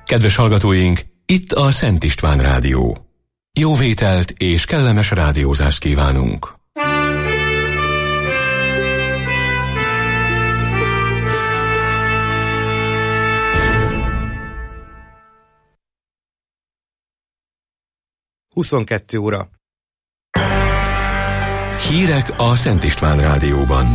Kedves hallgatóink, itt a Szent István Rádió. Jó vételt és kellemes rádiózást kívánunk! Huszonkettő óra. Hírek a Szent István Rádióban.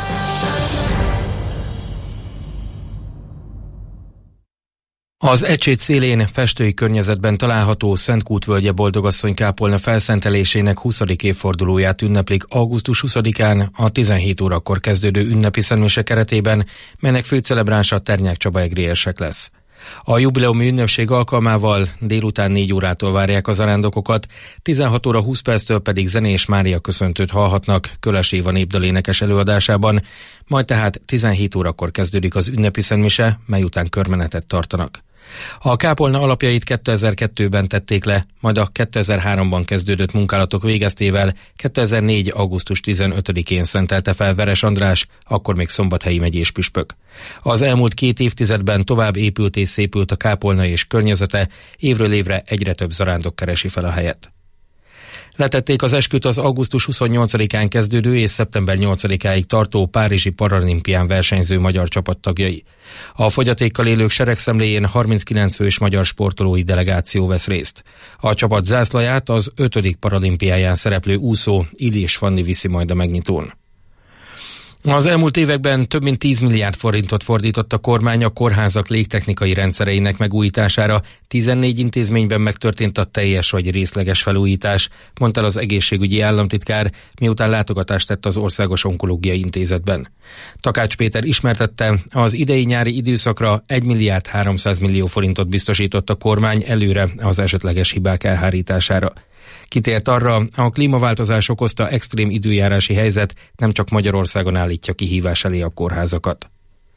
Az Ecsét szélén, festői környezetben található Szentkút-völgye Boldogasszony kápolna felszentelésének 20. évfordulóját ünneplik augusztus 20-án a 17 órakor kezdődő ünnepi szentmise keretében, melynek főcelebránsa Ternyák Csaba egrérsek lesz. A jubileumi ünnepség alkalmával délután 4 órától várják a zarándokokat, 16 óra 20 perctől pedig Zenés Mária köszöntőt hallhatnak Köles Éva népdalénekes előadásában, majd tehát 17 órakor kezdődik az ünnepi szentmise, mely után körmenetet tartanak. A kápolna alapjait 2002-ben tették le, majd a 2003-ban kezdődött munkálatok végeztével 2004. augusztus 15-én szentelte fel Veres András, akkor még szombathelyi megyés püspök. Az elmúlt 2 évtizedben tovább épült és szépült a kápolna és környezete, évről évre egyre több zarándok keresi fel a helyet. Letették az esküt az augusztus 28-án kezdődő és szeptember 8-áig tartó Párizsi Paralimpián versenyző magyar csapattagjai. A fogyatékkal élők seregszemléjén 39 fős magyar sportolói delegáció vesz részt. A csapat zászlaját az 5. paralimpiáján szereplő úszó Illés Fanni viszi majd a megnyitón. Az elmúlt években több mint 10 milliárd forintot fordított a kormány a kórházak légtechnikai rendszereinek megújítására, 14 intézményben megtörtént a teljes vagy részleges felújítás, mondta az egészségügyi államtitkár, miután látogatást tett az Országos Onkológiai Intézetben. Takács Péter ismertette, az idei nyári időszakra 1 milliárd 300 millió forintot biztosított a kormány előre az esetleges hibák elhárítására. Kitért arra, a klímaváltozás okozta extrém időjárási helyzet nem csak Magyarországon állítja kihívás elé a kórházakat.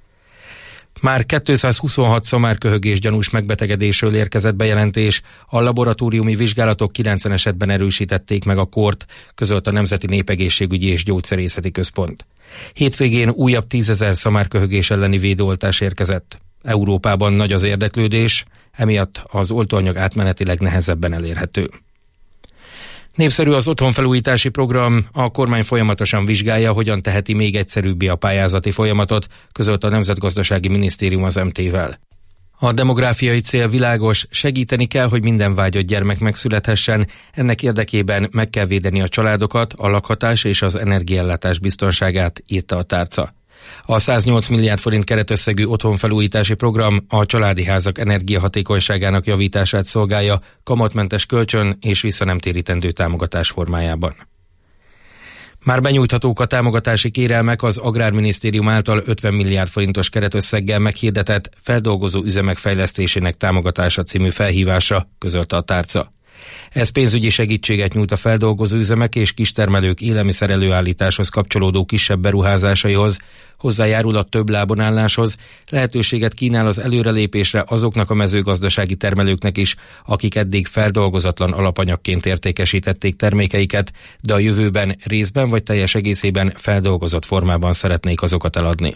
Már 226 szamárköhögés gyanús megbetegedésről érkezett bejelentés, a laboratóriumi vizsgálatok 90 esetben erősítették meg a kórt, közölt a Nemzeti Népegészségügyi és Gyógyszerészeti Központ. Hétvégén újabb 10 000 szamárköhögés elleni védőoltás érkezett. Európában nagy az érdeklődés, emiatt az oltóanyag átmenetileg nehezebben elérhető. Népszerű az otthonfelújítási program, a kormány folyamatosan vizsgálja, hogyan teheti még egyszerűbbé a pályázati folyamatot, közölt a Nemzetgazdasági Minisztérium az MT-vel. A demográfiai cél világos, segíteni kell, hogy minden vágyott gyermek megszülethessen, ennek érdekében meg kell védeni a családokat, a lakhatás és az energiaellátás biztonságát, írta a tárca. A 108 milliárd forint keretösszegű otthonfelújítási program a családi házak energiahatékonyságának javítását szolgálja kamatmentes kölcsön és visszanemtérítendő támogatás formájában. Már benyújthatók a támogatási kérelmek az Agrárminisztérium által 50 milliárd forintos keretösszeggel meghirdetett feldolgozó üzemek fejlesztésének támogatása című felhívásra, közölte a tárca. Ez pénzügyi segítséget nyújt a feldolgozó üzemek és kistermelők élelmiszer előállításhoz kapcsolódó kisebb beruházásaihoz, hozzájárul a több lábon álláshoz, lehetőséget kínál az előrelépésre azoknak a mezőgazdasági termelőknek is, akik eddig feldolgozatlan alapanyagként értékesítették termékeiket, de a jövőben részben vagy teljes egészében feldolgozott formában szeretnék azokat eladni.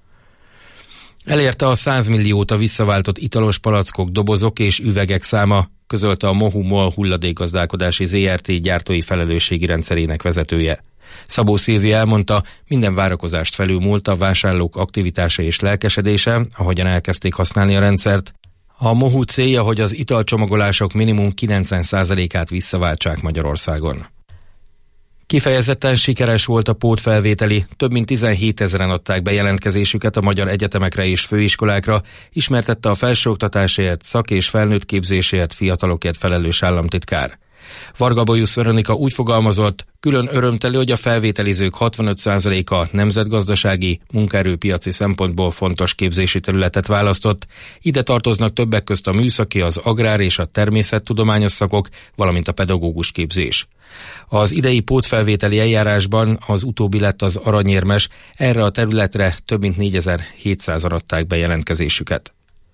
Elérte a 100 milliót a visszaváltott italos palackok, dobozok és üvegek száma, közölte a Mohu MOL hulladékgazdálkodási ZRT gyártói felelősségi rendszerének vezetője. Szabó Szilvi elmondta, minden várakozást felülmúlt a vásárlók aktivitása és lelkesedése, ahogyan elkezdték használni a rendszert. A Mohu célja, hogy az italcsomagolások minimum 90%-át visszaváltsák Magyarországon. Kifejezetten sikeres volt a pótfelvételi, több mint 17 000-en adták be jelentkezésüket a magyar egyetemekre és főiskolákra, ismertette a felsőoktatásért, szak- és felnőtt képzésért, fiatalokért felelős államtitkár. Varga Bolyusz Veronika úgy fogalmazott, külön örömteli, hogy a felvételizők 65%-a nemzetgazdasági, munkaerőpiaci szempontból fontos képzési területet választott. Ide tartoznak többek közt a műszaki, az agrár és a természettudományos szakok, valamint a pedagógus képzés. Az idei pótfelvételi eljárásban az utóbbi lett az aranyérmes, erre a területre több mint 4700-an adták be jelentkezésüket.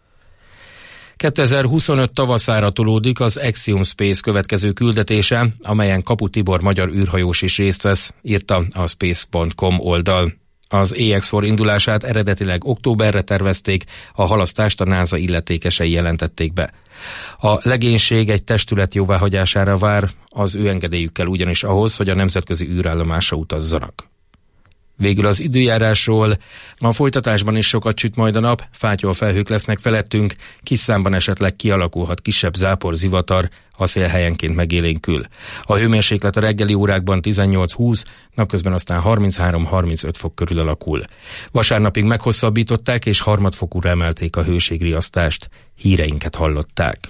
2025 tavaszára tolódik az Axiom Space következő küldetése, amelyen Kapu Tibor magyar űrhajós is részt vesz, írta a space.com oldal. Az EX4 indulását eredetileg októberre tervezték, a halasztást a NASA illetékesei jelentették be. A legénység egy testület jóváhagyására vár, az ő engedélyükkel ugyanis ahhoz, hogy a nemzetközi űrállomásra utazzanak. Végül az időjárásról. Ma a folytatásban is sokat süt majd a nap, fátyol felhők lesznek felettünk, kis számban esetleg kialakulhat kisebb zápor, zivatar, a szél helyenként megélénkül. A hőmérséklet a reggeli órákban 18-20, napközben aztán 33-35 fok körül alakul. Vasárnapig meghosszabbították és harmadfokúra emelték a hőségriasztást. Híreinket hallották.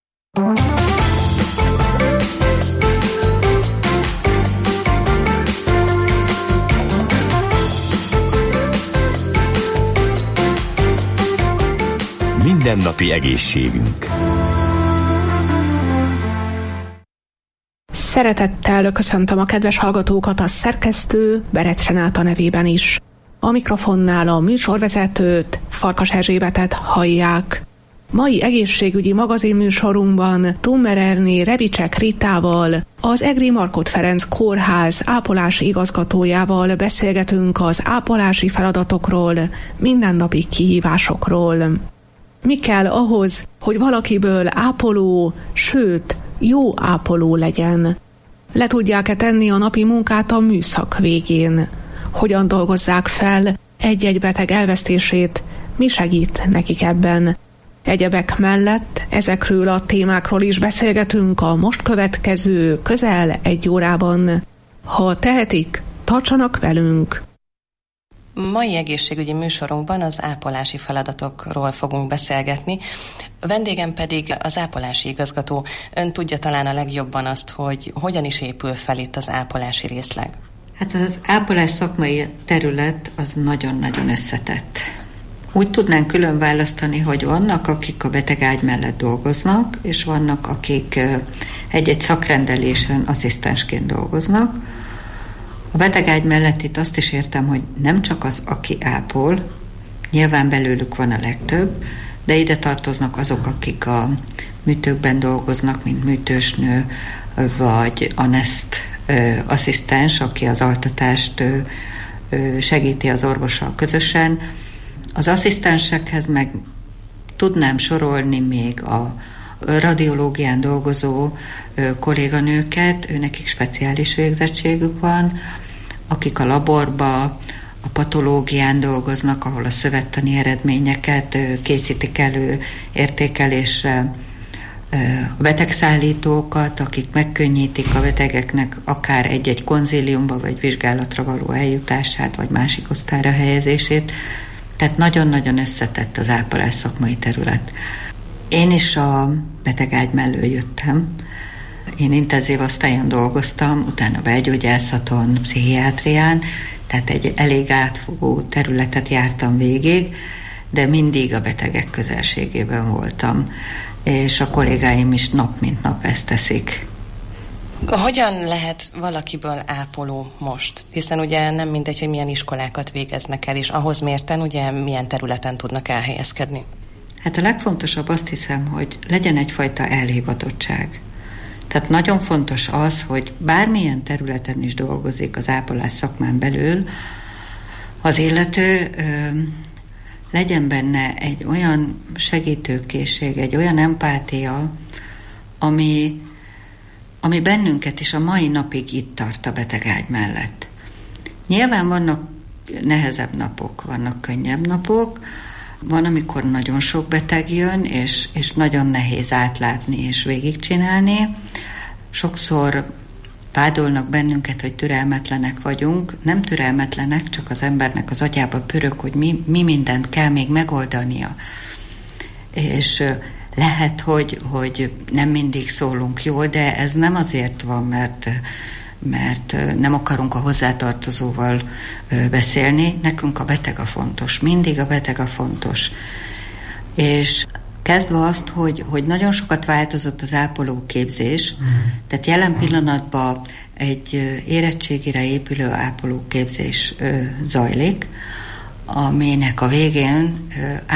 Mindennapi egészségünk. Szeretettel köszöntöm a kedves hallgatókat a szerkesztő Berec Renáta nevében is. A mikrofonnál a műsorvezetőt, Farkas Erzsébetet hallják. Mai egészségügyi magazinműsorunkban Tummer Ernő Rebicsek Ritával, az Egri Markhot Ferenc Kórház ápolási igazgatójával beszélgetünk az ápolási feladatokról, mindennapi kihívásokról. Mi kell ahhoz, hogy valakiből ápoló, sőt, jó ápoló legyen? Le tudják-e tenni a napi munkát a műszak végén? Hogyan dolgozzák fel egy-egy beteg elvesztését? Mi segít nekik ebben? Egyebek mellett ezekről a témákról is beszélgetünk a most következő közel 1 órában. Ha tehetik, tartsanak velünk! Mai egészségügyi műsorunkban az ápolási feladatokról fogunk beszélgetni. A vendégem pedig az ápolási igazgató. Ön tudja talán a legjobban azt, hogy hogyan is épül fel itt az ápolási részleg. Hát az ápolás szakmai terület az nagyon-nagyon összetett. Úgy tudnánk külön választani, hogy vannak, akik a betegágy mellett dolgoznak, és vannak, akik egy-egy szakrendelésen asszisztensként dolgoznak. A betegágy mellett itt azt is értem, hogy nem csak az, aki ápol, nyilván belőlük van a legtöbb, de ide tartoznak azok, akik a műtőkben dolgoznak, mint műtősnő, vagy anest asszisztens, aki az altatást segíti az orvossal közösen. Az asszisztensekhez meg tudnám sorolni még a radiológián dolgozó kolléganőket, őnekik speciális végzettségük van, akik a laborba, a patológián dolgoznak, ahol a szövettani eredményeket készítik elő értékelésre, a betegszállítókat, akik megkönnyítik a betegeknek akár egy-egy konzíliumba vagy vizsgálatra való eljutását, vagy másik osztályra helyezését. Tehát nagyon-nagyon összetett az ápolás szakmai terület. Én is a betegágy mellől jöttem. Én intenzív osztályon dolgoztam, utána belgyógyászaton, pszichiátrián, tehát egy elég átfogó területet jártam végig, de mindig a betegek közelségében voltam, és a kollégáim is nap mint nap ezt teszik. Hogyan lehet valakiből ápoló most? Hiszen ugye nem mindegy, hogy milyen iskolákat végeznek el, és ahhoz mérten ugye milyen területen tudnak elhelyezkedni. Hát a legfontosabb azt hiszem, hogy legyen egyfajta elhivatottság. Tehát nagyon fontos az, hogy bármilyen területen is dolgozik az ápolás szakmán belül, az illető legyen benne egy olyan segítőkészség, egy olyan empátia, ami bennünket is a mai napig itt tart a betegágy mellett. Nyilván vannak nehezebb napok, vannak könnyebb napok, van, amikor nagyon sok beteg jön, és nagyon nehéz átlátni és végigcsinálni. Sokszor vádolnak bennünket, hogy türelmetlenek vagyunk. Nem türelmetlenek, csak az embernek az agyába pörög, hogy mi mindent kell még megoldania. És lehet, hogy nem mindig szólunk jól, de ez nem azért van, mert nem akarunk a hozzátartozóval beszélni. Nekünk a beteg a fontos, mindig a beteg a fontos. És kezdve azt, hogy nagyon sokat változott az ápolóképzés, tehát jelen pillanatban egy érettségire épülő ápolóképzés zajlik, aminek a végén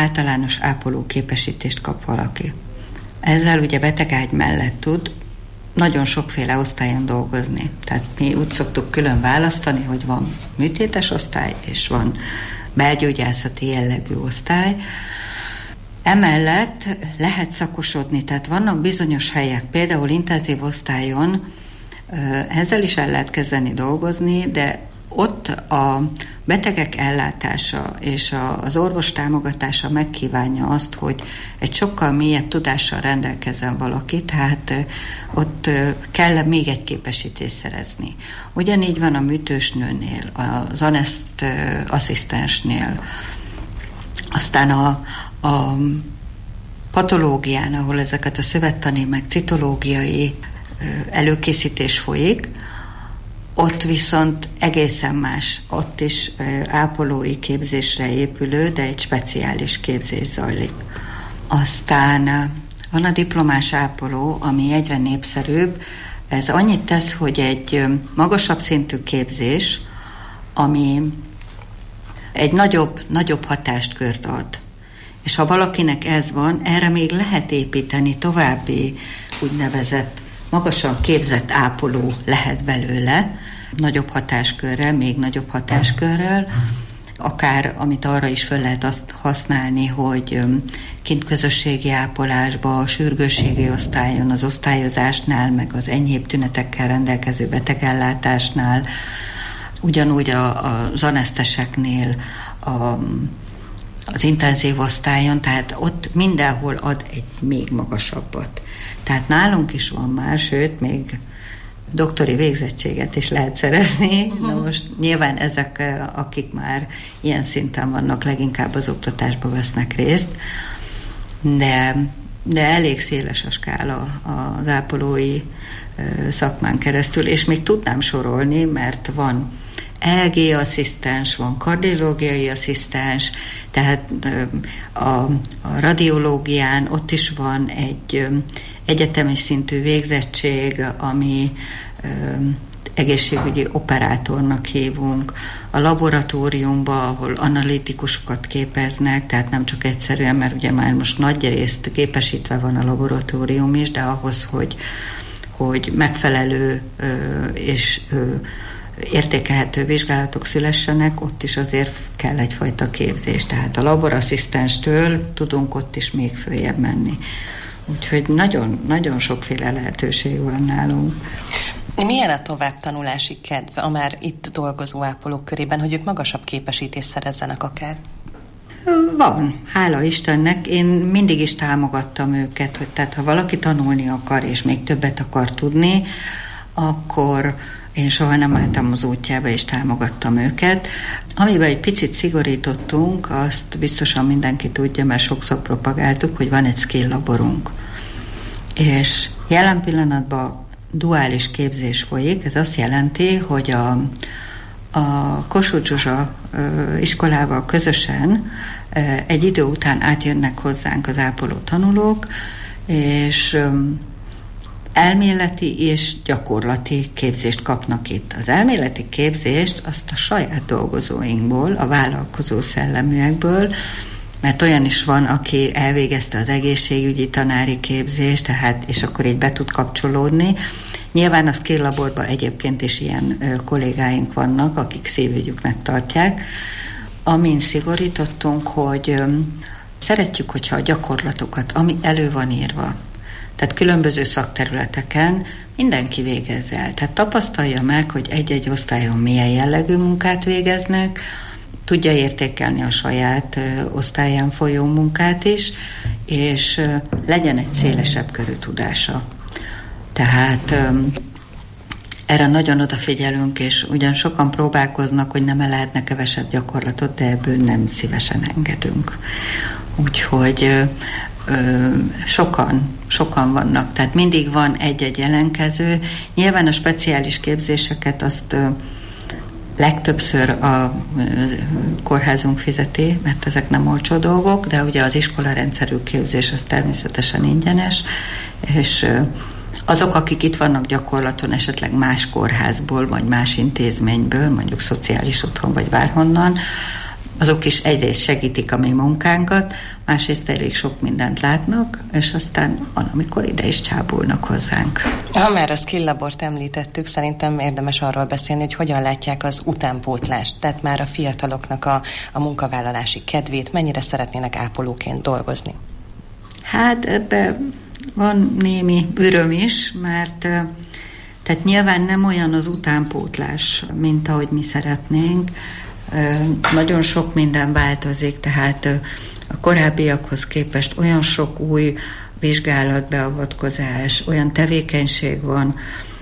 általános ápolóképesítést kap valaki. Ezzel ugye betegágy mellett tud nagyon sokféle osztályon dolgozni. Tehát mi úgy szoktuk külön választani, hogy van műtétes osztály, és van belgyógyászati jellegű osztály. Emellett lehet szakosodni, tehát vannak bizonyos helyek, például intenzív osztályon, ezzel is el lehet kezdeni dolgozni, de ott a betegek ellátása és az orvos támogatása megkívánja azt, hogy egy sokkal mélyebb tudással rendelkezzen valaki, tehát ott kell még egy képesítést szerezni. Ugyanígy van a műtősnőnél, az aneszt asszisztensnél, aztán a patológián, ahol ezeket a szövettani meg citológiai előkészítés folyik, ott viszont egészen más, ott is ápolói képzésre épülő, de egy speciális képzés zajlik. Aztán van a diplomás ápoló, ami egyre népszerűbb. Ez annyit tesz, hogy egy magasabb szintű képzés, ami egy nagyobb hatáskört ad. És ha valakinek ez van, erre még lehet építeni további úgynevezett magasan képzett ápoló lehet belőle, nagyobb hatáskörrel, még nagyobb hatáskörrel, akár amit arra is fel lehet azt használni, hogy kint közösségi ápolásba, a sürgősségi osztályon, az osztályozásnál, meg az enyhébb tünetekkel rendelkező betegellátásnál, ugyanúgy az aneszteseknél, az intenzív osztályon, tehát ott mindenhol ad egy még magasabbat. Tehát nálunk is van már, sőt, még doktori végzettséget is lehet szerezni. Na most nyilván ezek, akik már ilyen szinten vannak, leginkább az oktatásba vesznek részt, de elég széles a skála az ápolói szakmán keresztül, és még tudnám sorolni, mert van EEG asszisztens, van kardiológiai asszisztens, tehát a radiológián ott is van egy egyetemi szintű végzettség, ami egészségügyi operátornak hívunk. A laboratóriumban, ahol analitikusokat képeznek, tehát nem csak egyszerűen, mert ugye már most nagy részt képesítve van a laboratórium is, de ahhoz, hogy megfelelő és értékelhető vizsgálatok szülessenek, ott is azért kell egyfajta képzés. Tehát a laborasszisztenstől tudunk ott is még följebb menni. Úgyhogy nagyon, nagyon sokféle lehetőség van nálunk. Milyen a továbbtanulási kedv a már itt dolgozó ápolók körében, hogy ők magasabb képesítést szerezzenek akár? Van, hála Istennek. Én mindig is támogattam őket, hogy tehát ha valaki tanulni akar, és még többet akar tudni, akkor én soha nem álltam az útjába, és támogattam őket. Amiben egy picit szigorítottunk, azt biztosan mindenki tudja, mert sokszor propagáltuk, hogy van egy skill laborunk. És jelen pillanatban duális képzés folyik, ez azt jelenti, hogy a Kossuth Zsuzsa iskolával közösen egy idő után átjönnek hozzánk az ápoló tanulók, és elméleti és gyakorlati képzést kapnak itt. Az elméleti képzést azt a saját dolgozóinkból, a vállalkozó szelleműekből, mert olyan is van, aki elvégezte az egészségügyi tanári képzést, tehát, és akkor így be tud kapcsolódni. Nyilván a skill laborban egyébként is ilyen kollégáink vannak, akik szívügyüknek tartják. Amin szigorítottunk, hogy szeretjük, hogyha a gyakorlatokat, ami elő van írva, tehát különböző szakterületeken mindenki végezze el. Tehát tapasztalja meg, hogy egy-egy osztályon milyen jellegű munkát végeznek, tudja értékelni a saját osztályán folyó munkát is, és legyen egy szélesebb körű tudása. Tehát erre nagyon odafigyelünk, és ugyan sokan próbálkoznak, hogy nem lehetne kevesebb gyakorlatot, de ebből nem szívesen engedünk. Úgyhogy sokan vannak, tehát mindig van egy-egy jelentkező. Nyilván a speciális képzéseket azt legtöbbször a kórházunk fizeti, mert ezek nem olcsó dolgok, de ugye az iskolarendszerű képzés az természetesen ingyenes, és azok, akik itt vannak gyakorlaton, esetleg más kórházból, vagy más intézményből, mondjuk szociális otthon, vagy bárhonnan, azok is egyrészt segítik a mi munkánkat, másrészt elég sok mindent látnak, és aztán van, amikor ide is csábulnak hozzánk. Ha már a Skill Labort említettük, szerintem érdemes arról beszélni, hogy hogyan látják az utánpótlást, tehát már a fiataloknak a munkavállalási kedvét, mennyire szeretnének ápolóként dolgozni. Hát ebbe van némi öröm is, mert tehát nyilván nem olyan az utánpótlás, mint ahogy mi szeretnénk. Nagyon sok minden változik, tehát a korábbiakhoz képest olyan sok új vizsgálatbeavatkozás, olyan tevékenység van,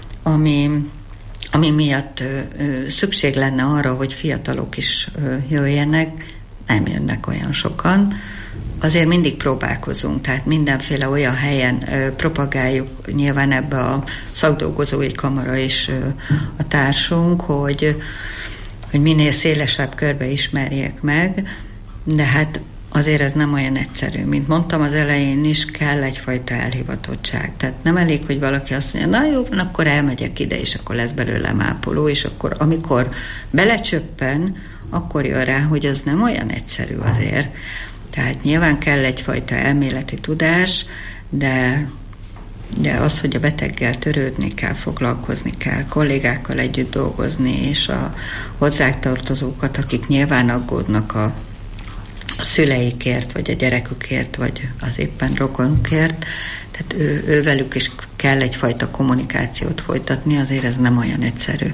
ami miatt szükség lenne arra, hogy fiatalok is jöjjenek, nem jönnek olyan sokan. Azért mindig próbálkozunk, tehát mindenféle olyan helyen propagáljuk, nyilván ebbe a szakdolgozói kamara is a társunk, hogy minél szélesebb körbe ismerjék meg, de hát azért ez nem olyan egyszerű. Mint mondtam az elején is, kell egyfajta elhivatottság. Tehát nem elég, hogy valaki azt mondja, na jó, akkor elmegyek ide, és akkor lesz belőlem ápoló, és akkor amikor belecsöppen, akkor jön rá, hogy az nem olyan egyszerű azért. Tehát nyilván kell egyfajta elméleti tudás, de az, hogy a beteggel törődni kell, foglalkozni kell, kollégákkal együtt dolgozni, és a hozzátartozókat, akik nyilván aggódnak a szüleikért, vagy a gyerekükért, vagy az éppen rokonukért, tehát ővelük is kell egyfajta kommunikációt folytatni, azért ez nem olyan egyszerű.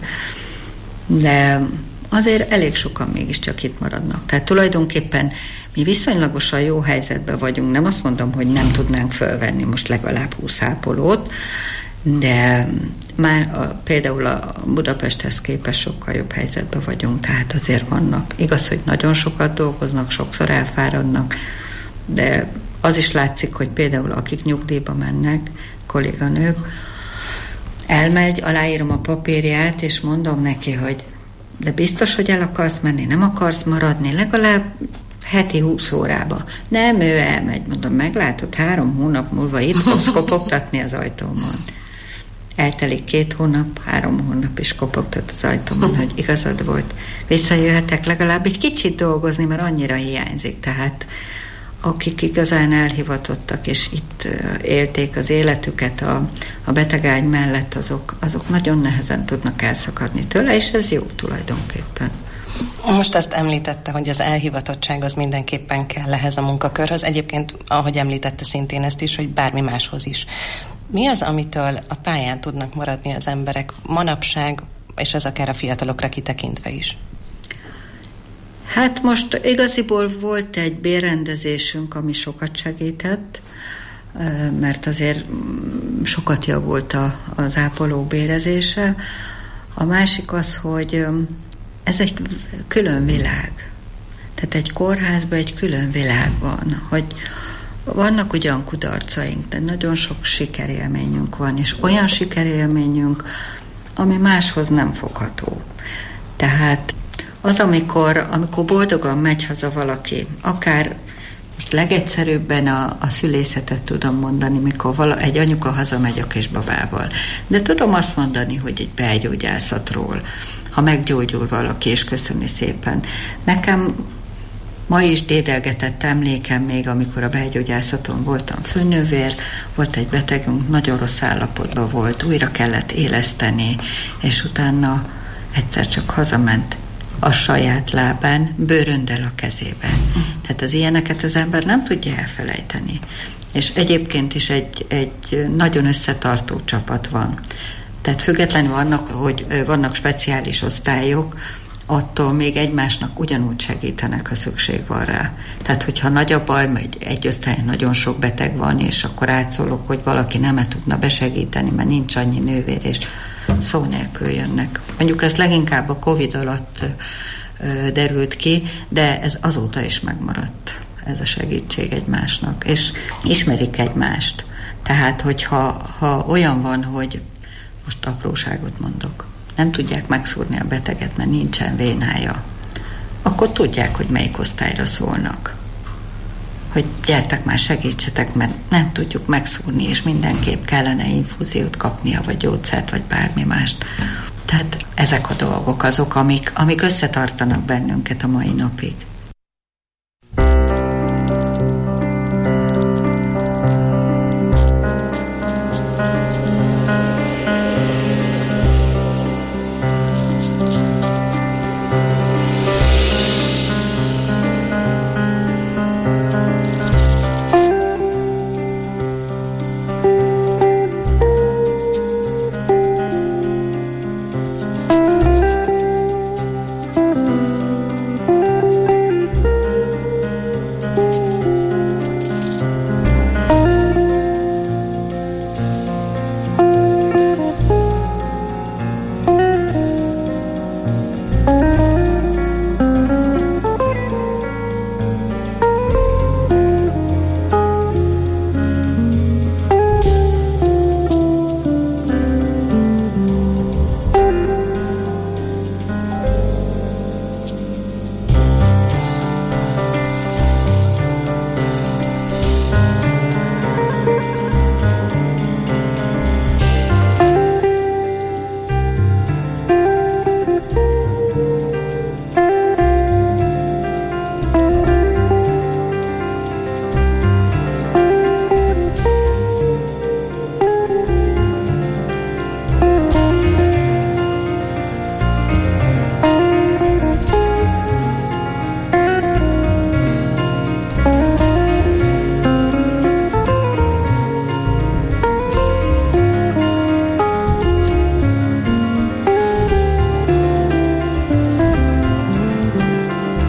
De azért elég sokan mégiscsak itt maradnak. Tehát tulajdonképpen mi viszonylagosan jó helyzetben vagyunk, nem azt mondom, hogy nem tudnánk fölvenni most legalább 20 ápolót, de már például a Budapesthez képest sokkal jobb helyzetben vagyunk, tehát azért vannak. Igaz, hogy nagyon sokat dolgoznak, sokszor elfáradnak, de az is látszik, hogy például akik nyugdíjba mennek, kolléganők, elmegy, aláírom a papírját, és mondom neki, hogy de biztos, hogy el akarsz menni, nem akarsz maradni, legalább heti 20 órába. Nem, ő elmegy. Mondom, meglátod, 3 hónap múlva itt fogsz kopogtatni az ajtómon. Eltelik 2 hónap, 3 hónap is kopogtat az ajtómon, hogy igazad volt. Visszajöhetek legalább egy kicsit dolgozni, mert annyira hiányzik. Tehát akik igazán elhivatottak, és itt élték az életüket a betegágy mellett, azok nagyon nehezen tudnak elszakadni tőle, és ez jó tulajdonképpen. Most azt említette, hogy az elhivatottság az mindenképpen kell ehhez a munkakörhöz. Egyébként, ahogy említette szintén ezt is, hogy bármi máshoz is. Mi az, amitől a pályán tudnak maradni az emberek manapság, és ez akár a fiatalokra kitekintve is? Hát most igaziból volt egy bérrendezésünk, ami sokat segített, mert azért sokat javult az ápolók bérezése. A másik az, hogy ez egy külön világ. Tehát egy kórházban egy külön világ van, hogy vannak ugyan kudarcaink, de nagyon sok sikerélményünk van, és olyan sikerélményünk, ami máshoz nem fogható. Tehát az, amikor boldogan megy haza valaki, akár most legegyszerűbben a szülészetet tudom mondani, mikor egy anyuka hazamegy a kisbabával. De tudom azt mondani, hogy egy belgyógyászatról, ha meggyógyul valaki, és köszöni szépen. Nekem ma is dédelgetett emlékem még, amikor a belgyógyászaton voltam főnővér, volt egy betegünk, nagyon rossz állapotban volt, újra kellett éleszteni, és utána egyszer csak hazament a saját lábán, bőröndel a kezében. Tehát az ilyeneket az ember nem tudja elfelejteni. És egyébként is egy nagyon összetartó csapat van. Tehát függetlenül annak, hogy vannak speciális osztályok, attól még egymásnak ugyanúgy segítenek, ha szükség van rá. Tehát, hogyha nagy a baj, egy osztályon nagyon sok beteg van, és akkor átszólok, hogy valaki nem tudna besegíteni, mert nincs annyi nővér, és szó nélkül jönnek. Mondjuk ez leginkább a Covid alatt derült ki, de ez azóta is megmaradt, ez a segítség egymásnak, és ismerik egymást. Tehát, hogyha olyan van, hogy most apróságot mondok, nem tudják megszúrni a beteget, mert nincsen vénája, akkor tudják, hogy melyik osztályra szólnak. Hogy gyertek már, segítsetek, mert nem tudjuk megszúrni, és mindenképp kellene infúziót kapnia, vagy gyógyszert, vagy bármi mást. Tehát ezek a dolgok azok, amik összetartanak bennünket a mai napig.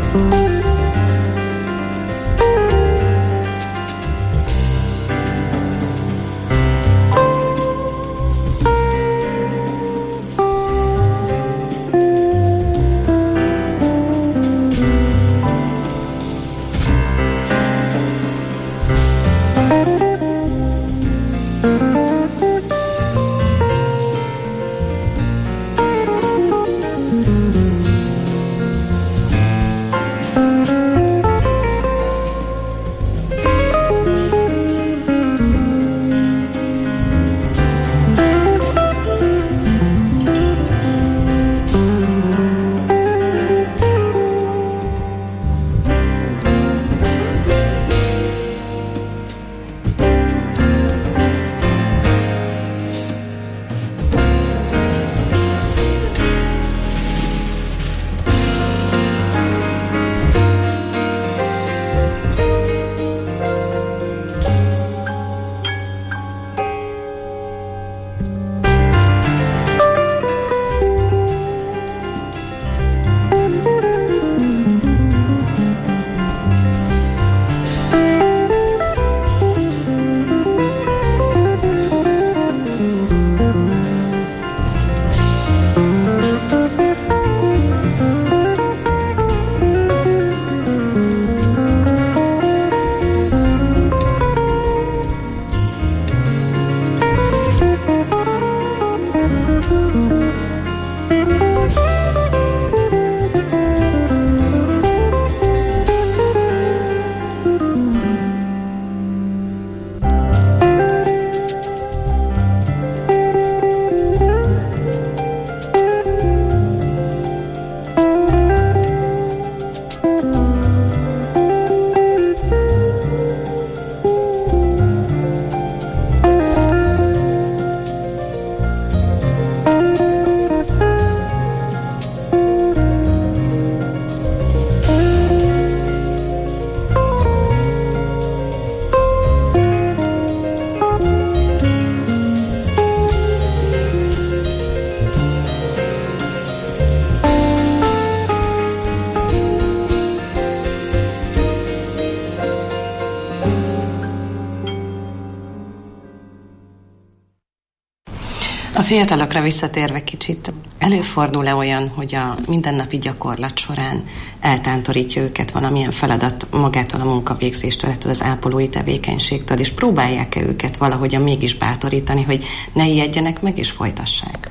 A fiatalokra visszatérve kicsit, előfordul-e olyan, hogy a mindennapi gyakorlat során eltántorítja őket valamilyen feladat magától a munkavégzéstől, ettől az ápolói tevékenységtől, és próbálják-e őket valahogyan mégis bátorítani, hogy ne ijedjenek meg és folytassák?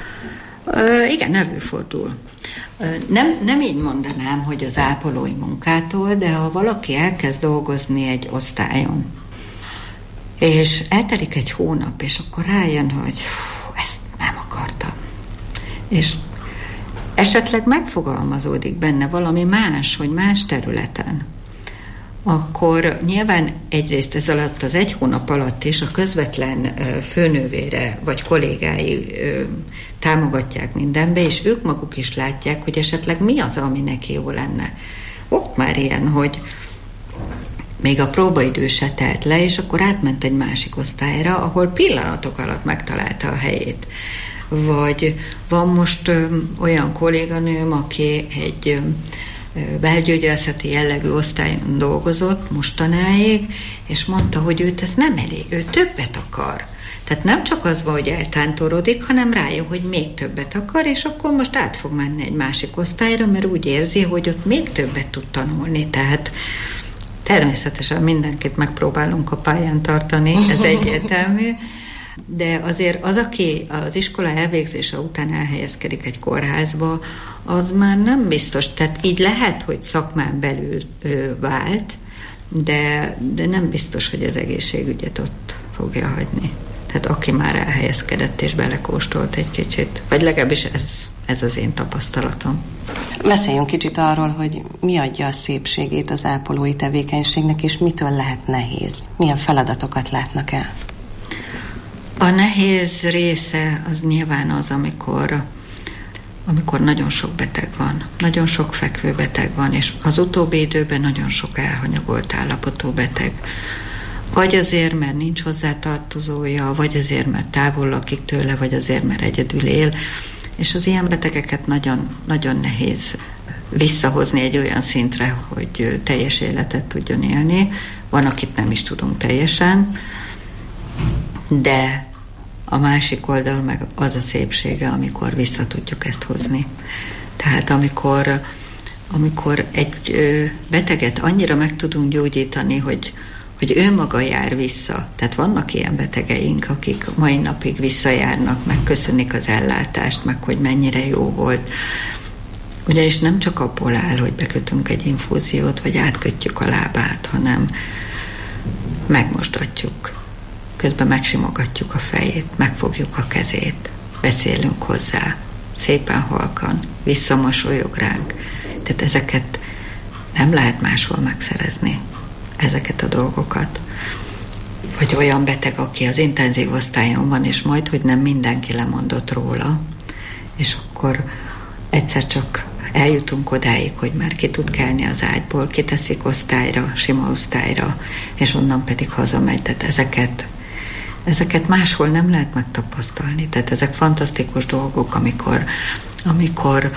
Igen, előfordul. Nem így mondanám, hogy az ápolói munkától, de ha valaki elkezd dolgozni egy osztályon, és eltelik egy hónap, és akkor rájön, hogy ezt nem akartam. És esetleg megfogalmazódik benne valami más, hogy más területen, akkor nyilván egyrészt ez alatt az egy hónap alatt is a közvetlen főnővére vagy kollégái támogatják mindenbe, és ők maguk is látják, hogy esetleg mi az, ami neki jó lenne. Ott már ilyen, hogy még a próbaidő se telt le, és akkor átment egy másik osztályra, ahol pillanatok alatt megtalálta a helyét. Vagy van most olyan kolléganőm, aki egy belgyógyászati jellegű osztályon dolgozott mostanáig, és mondta, hogy őt ez nem elég, ő többet akar. Tehát nem csak az van, hogy eltántorodik, hanem rájön, hogy még többet akar, és akkor most át fog menni egy másik osztályra, mert úgy érzi, hogy ott még többet tud tanulni. Tehát természetesen mindenkit megpróbálunk a pályán tartani, ez egyértelmű, de azért az, aki az iskola elvégzése után elhelyezkedik egy kórházba, az már nem biztos. Tehát így lehet, hogy szakmán belül vált, de nem biztos, hogy az egészségügyet ott fogja hagyni. Tehát aki már elhelyezkedett és belekóstolt egy kicsit, vagy legalábbis ez az én tapasztalatom. Beszéljünk kicsit arról, hogy mi adja a szépségét az ápolói tevékenységnek, és mitől lehet nehéz. Milyen feladatokat látnak el? A nehéz része az nyilván az, amikor nagyon sok beteg van, nagyon sok fekvőbeteg van, és az utóbbi időben nagyon sok elhanyagolt állapotú beteg. Vagy azért, mert nincs hozzátartozója, vagy azért, mert távol lakik tőle, vagy azért, mert egyedül él. És az ilyen betegeket nagyon, nagyon nehéz visszahozni egy olyan szintre, hogy teljes életet tudjon élni. Van, akit nem is tudunk teljesen, de a másik oldal meg az a szépsége, amikor vissza tudjuk ezt hozni. Tehát amikor egy beteget annyira meg tudunk gyógyítani, hogy ő maga jár vissza. Tehát vannak ilyen betegeink, akik mai napig visszajárnak, meg köszönik az ellátást, meg hogy mennyire jó volt. Ugyanis nem csak abból áll, hogy bekötünk egy infúziót, vagy átkötjük a lábát, hanem megmosdatjuk. Közben megsimogatjuk a fejét, megfogjuk a kezét, beszélünk hozzá, szépen halkan, visszamosolyog ránk. Tehát ezeket nem lehet máshol megszerezni, ezeket a dolgokat. Vagy olyan beteg, aki az intenzív osztályon van, és majdhogy nem mindenki lemondott róla, és akkor egyszer csak eljutunk odáig, hogy már ki tud kelni az ágyból, kiteszik osztályra, sima osztályra, és onnan pedig hazamegy. Tehát ezeket máshol nem lehet megtapasztalni. Tehát ezek fantasztikus dolgok, amikor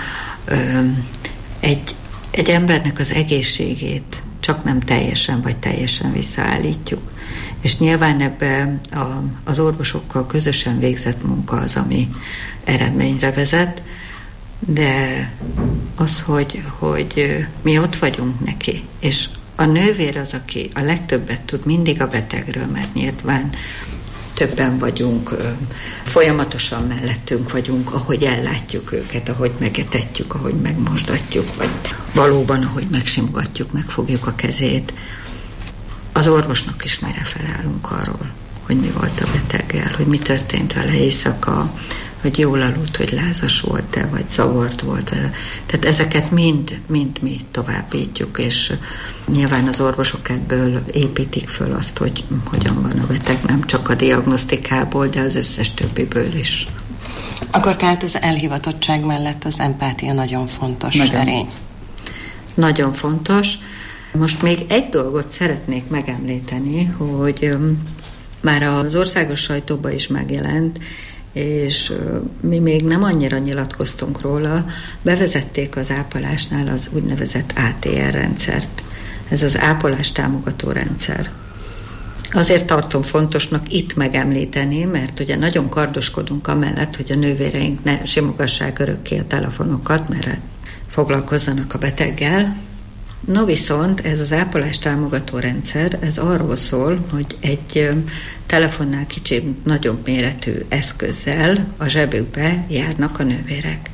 egy embernek az egészségét csak nem teljesen vagy teljesen visszaállítjuk. És nyilván ebbe az orvosokkal közösen végzett munka az, ami eredményre vezet, de az, hogy mi ott vagyunk neki, és a nővér az, aki a legtöbbet tud mindig a betegről, mert nyilván többen vagyunk, folyamatosan mellettünk vagyunk, ahogy ellátjuk őket, ahogy megetetjük, ahogy megmosdatjuk, vagy valóban, ahogy megsimogatjuk, megfogjuk a kezét. Az orvosnak is merre felállunk arról, hogy mi volt a beteggel, hogy mi történt vele éjszaka, hogy jól aludt, hogy lázas volt-e, vagy zavart volt vele. Tehát ezeket mind mi továbbítjuk, és nyilván az orvosok ebből építik föl azt, hogy hogyan van a beteg, nem csak a diagnosztikából, de az összes többiből is. Akkor tehát az elhivatottság mellett az empátia nagyon fontos erény. Nagyon fontos. Most még egy dolgot szeretnék megemlíteni, hogy már az országos sajtóban is megjelent, és mi még nem annyira nyilatkoztunk róla, bevezették az ápolásnál az úgynevezett ATR rendszert. Ez az ápolás támogató rendszer. Azért tartom fontosnak itt megemlíteni, mert ugye nagyon kardoskodunk amellett, hogy a nővéreink ne simogassák örökké a telefonokat, mert foglalkozzanak a beteggel. No viszont ez az ápolás támogató rendszer, ez arról szól, hogy egy telefonnál kicsi, nagyobb méretű eszközzel a zsebükbe járnak a nővérek.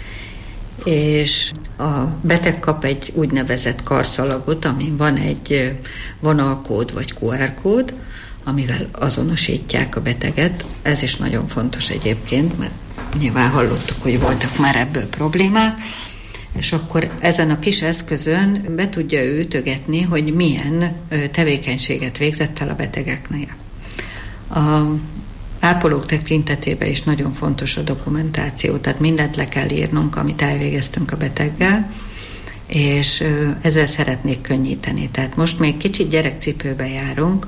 És a beteg kap egy úgynevezett karszalagot, amin van egy vonalkód vagy QR-kód, amivel azonosítják a beteget. Ez is nagyon fontos egyébként, mert nyilván hallottuk, hogy voltak már ebből problémák, és akkor ezen a kis eszközön be tudja ő ütögetni, hogy milyen tevékenységet végzett el a betegeknél. A ápolók tekintetében is nagyon fontos a dokumentáció, tehát mindent le kell írnunk, amit elvégeztünk a beteggel, és ezzel szeretnék könnyíteni. Tehát most még kicsit gyerekcipőbe járunk,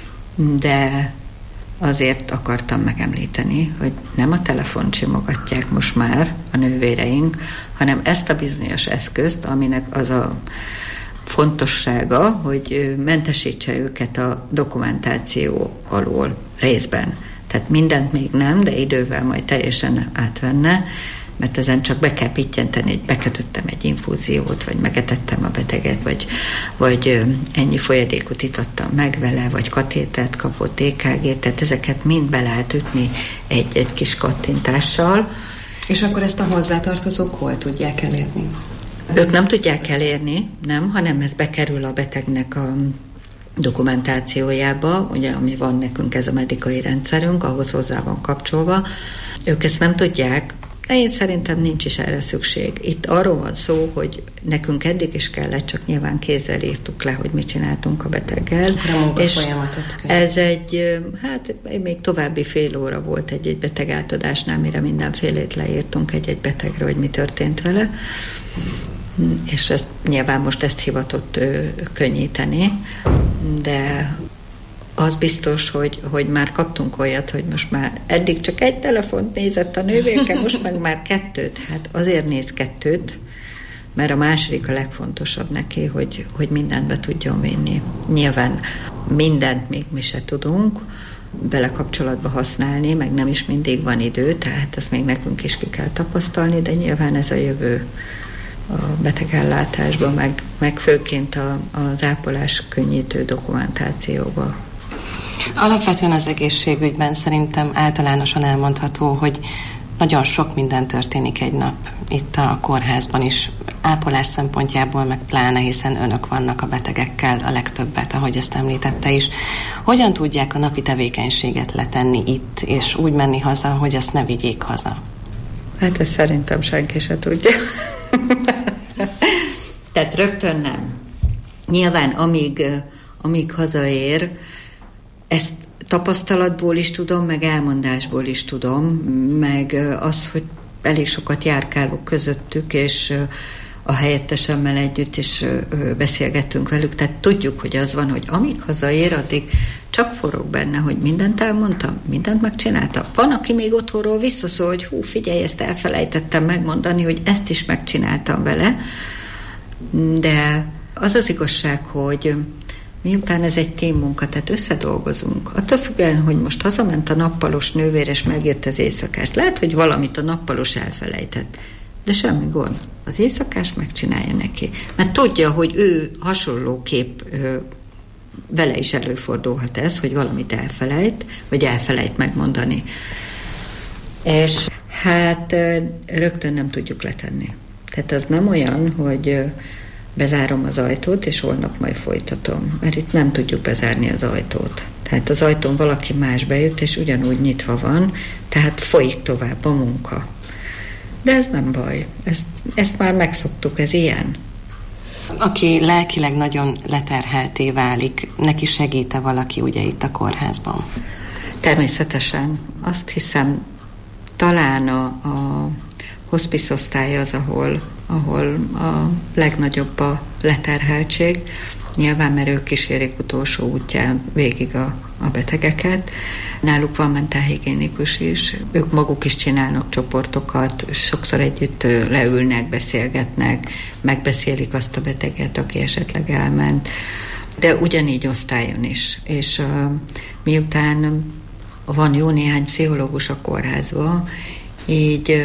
de azért akartam megemlíteni, hogy nem a telefont simogatják most már a nővéreink, hanem ezt a bizonyos eszközt, aminek az a fontossága, hogy mentesítse őket a dokumentáció alól részben. Tehát mindent még nem, de idővel majd teljesen átvenne, mert ezen csak be kell pittyenteni, hogy bekötöttem egy infúziót, vagy megetettem a beteget, vagy ennyi folyadékot itattam meg vele, vagy katétert kapott, EKG-t, tehát ezeket mind be lehet ütni egy kis kattintással. És akkor ezt a hozzátartozók hol tudják elérni? Ők nem tudják elérni, nem, hanem ez bekerül a betegnek a dokumentációjába, ugye, ami van nekünk, ez a medikai rendszerünk, ahhoz hozzá van kapcsolva. Ők ezt nem tudják, de én szerintem nincs is erre szükség. Itt arról van szó, hogy nekünk eddig is kellett, csak nyilván kézzel írtuk le, hogy mit csináltunk a beteggel. És ez még további fél óra volt egy beteg átadásnál, mire mindenfélét leírtunk egy betegre, hogy mi történt vele. És ezt, nyilván most ezt hivatott már de az biztos, hogy már kaptunk olyat, hogy most már eddig csak egy telefont nézett a nővérke, most meg már 2. Hát azért néz 2, mert a második a legfontosabb neki, hogy mindent be tudjon vinni. Nyilván mindent még mi se tudunk bele kapcsolatba használni, meg nem is mindig van idő, tehát ezt még nekünk is ki kell tapasztalni, de nyilván ez a jövő a betegellátásban, meg főként az ápolás könnyítő dokumentációban. Alapvetően az egészségügyben szerintem általánosan elmondható, hogy nagyon sok minden történik egy nap itt a kórházban is, ápolás szempontjából meg pláne, hiszen önök vannak a betegekkel a legtöbbet, ahogy ezt említette is. Hogyan tudják a napi tevékenységet letenni itt, és úgy menni haza, hogy azt ne vigyék haza? Hát ezt szerintem senki se tudja. Tehát rögtön nem. Nyilván amíg hazaér, ezt tapasztalatból is tudom, meg elmondásból is tudom, meg az, hogy elég sokat járkálok közöttük, és a helyettesemmel együtt is beszélgettünk velük, tehát tudjuk, hogy az van, hogy amíg hazaér, addig csak forog benne, hogy mindent elmondtam, mindent megcsináltam. Van, aki még otthonról visszaszól, hogy figyelj, ezt elfelejtettem megmondani, hogy ezt is megcsináltam vele, de az az igazság, hogy miután ez egy témmunka, tehát összedolgozunk. Attól függően, hogy most hazament a nappalos nővér, és megjött az éjszakás. Lehet, hogy valamit a nappalos elfelejtett, de semmi gond. Az éjszakás megcsinálja neki. Mert tudja, hogy ő hasonlóképp vele is előfordulhat ez, hogy valamit elfelejt, vagy elfelejt megmondani. És hát rögtön nem tudjuk letenni. Tehát az nem olyan, hogy bezárom az ajtót, és holnap majd folytatom. Mert itt nem tudjuk bezárni az ajtót. Tehát az ajtón valaki más bejött, és ugyanúgy nyitva van, tehát folyik tovább a munka. De ez nem baj. Ezt már megszoktuk, ez ilyen. Aki lelkileg nagyon leterhelté válik, neki segít-e valaki ugye itt a kórházban? Természetesen. Azt hiszem, talán a hospice osztály az, ahol a legnagyobb a leterheltség. Nyilván, mert ők kísérik utolsó útján végig a betegeket. Náluk van mentálhigiénikus is. Ők maguk is csinálnak csoportokat, sokszor együtt leülnek, beszélgetnek, megbeszélik azt a beteget, aki esetleg elment. De ugyanígy osztályon is. És miután van jó néhány pszichológus a kórházban, így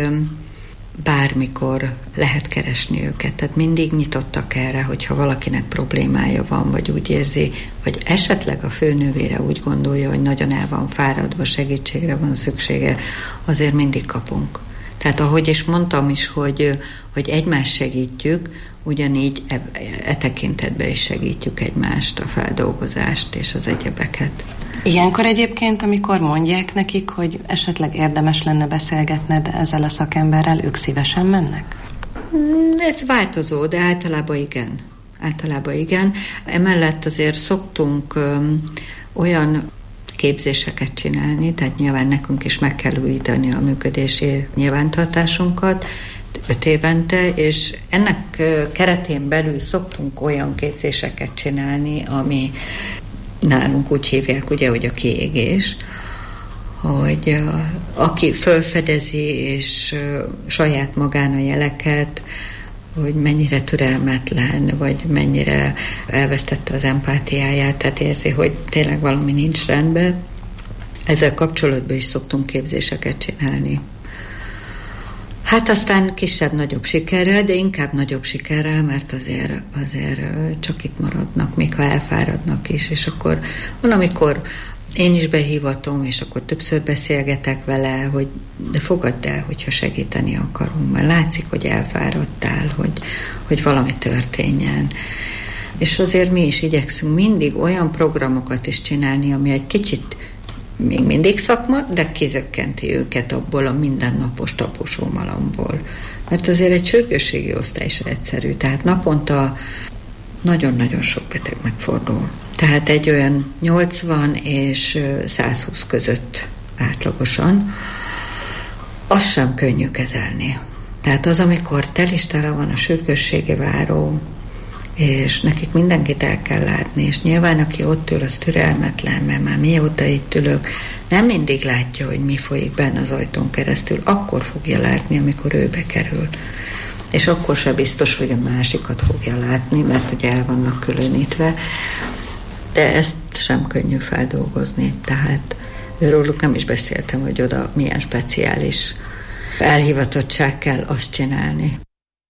bármikor lehet keresni őket. Tehát mindig nyitottak erre, hogyha valakinek problémája van, vagy úgy érzi, vagy esetleg a főnővére úgy gondolja, hogy nagyon el van fáradva, segítségre van szüksége, azért mindig kapunk. Tehát ahogy is mondtam is, hogy egymást segítjük, ugyanígy tekintetben is segítjük egymást, a feldolgozást és az egyebeket. Ilyenkor egyébként, amikor mondják nekik, hogy esetleg érdemes lenne beszélgetned ezzel a szakemberrel, ők szívesen mennek? Ez változó, de általában igen. Általában igen. Emellett azért szoktunk olyan képzéseket csinálni, tehát nyilván nekünk is meg kell újítani a működési nyilvántartásunkat 5 évente, és ennek keretén belül szoktunk olyan képzéseket csinálni, ami nálunk úgy hívják, ugye, hogy a kiégés, hogy aki felfedezi és saját magán a jeleket, hogy mennyire türelmetlen, vagy mennyire elvesztette az empátiáját, tehát érzi, hogy tényleg valami nincs rendben. Ezzel kapcsolatban is szoktunk képzéseket csinálni. Hát aztán kisebb-nagyobb sikerrel, de inkább nagyobb sikerrel, mert azért csak itt maradnak, még ha elfáradnak is, és akkor van, amikor én is behívatom, és akkor többször beszélgetek vele, hogy de fogadd el, hogyha segíteni akarunk, mert látszik, hogy elfáradtál, hogy valami történjen. És azért mi is igyekszünk mindig olyan programokat is csinálni, ami egy kicsit még mindig szakma, de kizökkenti őket abból a mindennapos taposómalomból. Mert azért egy sürgősségi osztály is egyszerű, tehát naponta nagyon-nagyon sok beteg megfordul. Tehát egy olyan 80 és 120 között átlagosan, azt sem könnyű kezelni. Tehát az, amikor tele van a sürgősségi váró, és nekik mindenkit el kell látni, és nyilván aki ott ül, az türelmetlen, mert már mióta itt ülök, nem mindig látja, hogy mi folyik benne az ajtón keresztül, akkor fogja látni, amikor ő bekerül. és akkor sem biztos, hogy a másikat fogja látni, mert ugye el vannak különítve, de ezt sem könnyű feldolgozni, tehát őróluk nem is beszéltem, hogy oda milyen speciális elhivatottság kell azt csinálni.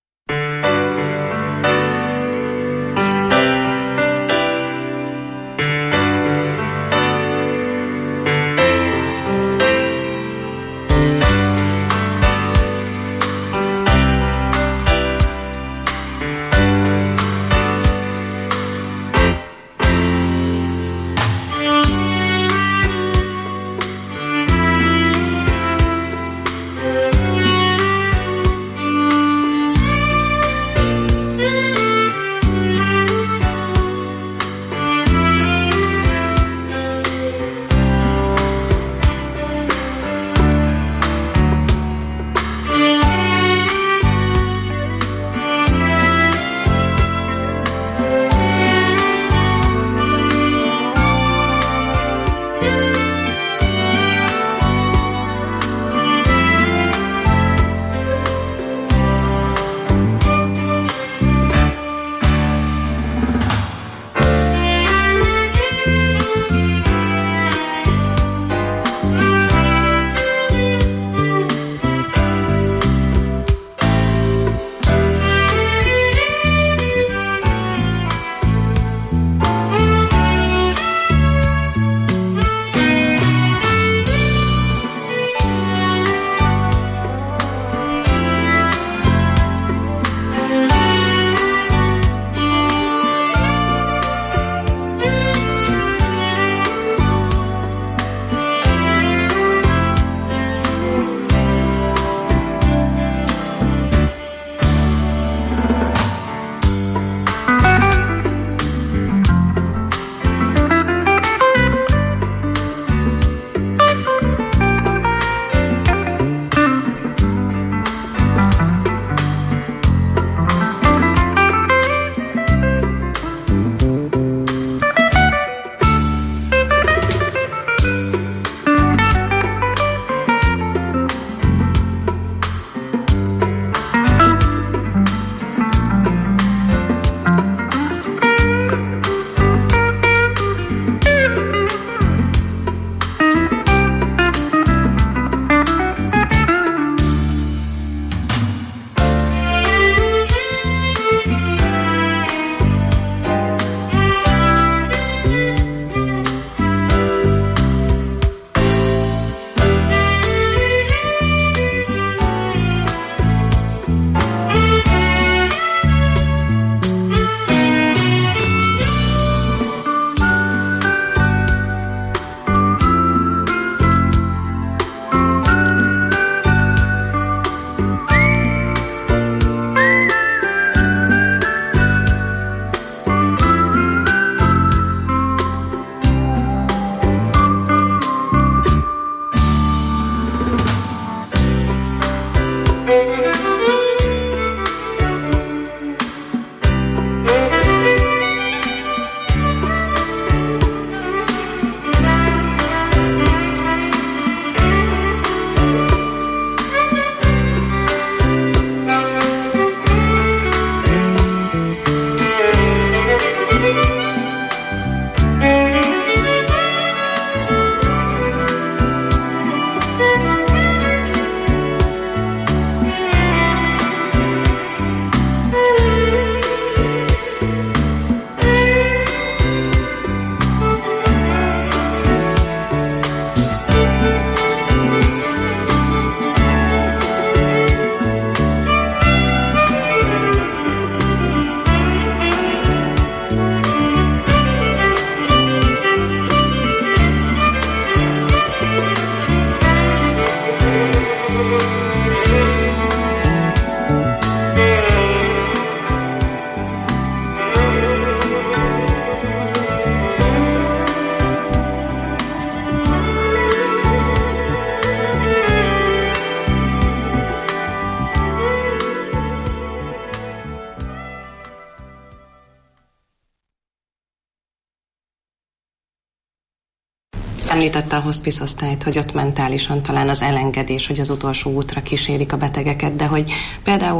Említette a hospice osztályt, hogy ott mentálisan talán az elengedés, hogy az utolsó útra kísérik a betegeket, de hogy például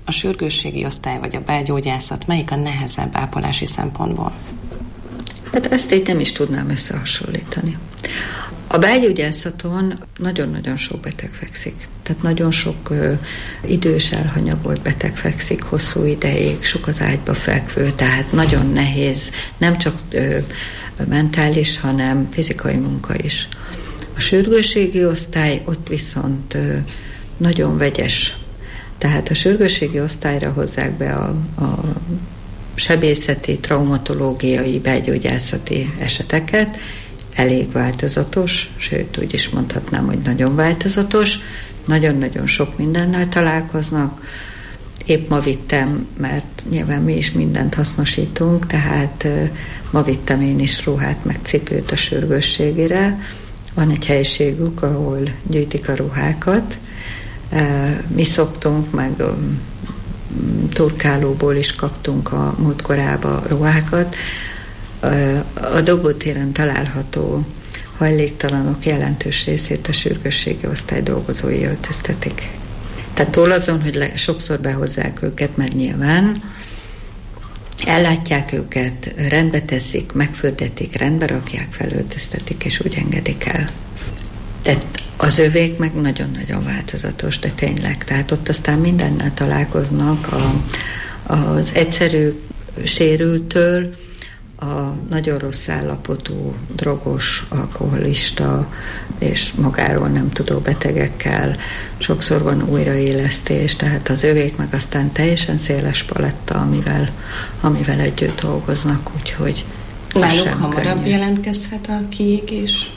a sürgősségi osztály vagy a belgyógyászat melyik a nehezebb ápolási szempontból? Hát ezt így nem is tudnám összehasonlítani. A belgyógyászaton nagyon-nagyon sok beteg fekszik. Tehát nagyon sok idős elhanyagolt beteg fekszik hosszú ideig, sok az ágyba fekvő, tehát nagyon nehéz, nem csak mentális, hanem fizikai munka is. A sürgősségi osztály ott viszont nagyon vegyes. Tehát a sürgősségi osztályra hozzák be a sebészeti, traumatológiai, belgyógyászati eseteket, elég változatos, sőt úgy is mondhatnám, hogy nagyon változatos, nagyon-nagyon sok mindennel találkoznak. Épp ma vittem, mert nyilván mi is mindent hasznosítunk, tehát ma vittem én is ruhát, meg cipőt a sürgősségére. Van egy helyiségük, ahol gyűjtik a ruhákat. Mi szoktunk, meg turkálóból is kaptunk a múltkorába ruhákat. A Dobótéren található hajléktalanok jelentős részét a sürgősségi osztály dolgozói öltöztetik. Tehát túl azon, hogy sokszor behozzák őket, mert nyilván ellátják őket, rendbe teszik, megfürdetik, rendbe rakják, felöltöztetik, és úgy engedik el. Tehát az övék meg nagyon-nagyon változatos, de tényleg. Tehát ott aztán mindennel találkoznak az egyszerű sérültől, a nagyon rossz állapotú, drogos, alkoholista és magáról nem tudó betegekkel. Sokszor van újraélesztés, tehát az övék meg aztán teljesen széles paletta, amivel együtt dolgoznak, úgyhogy náluk hamarabb jelentkezhet a kiégés?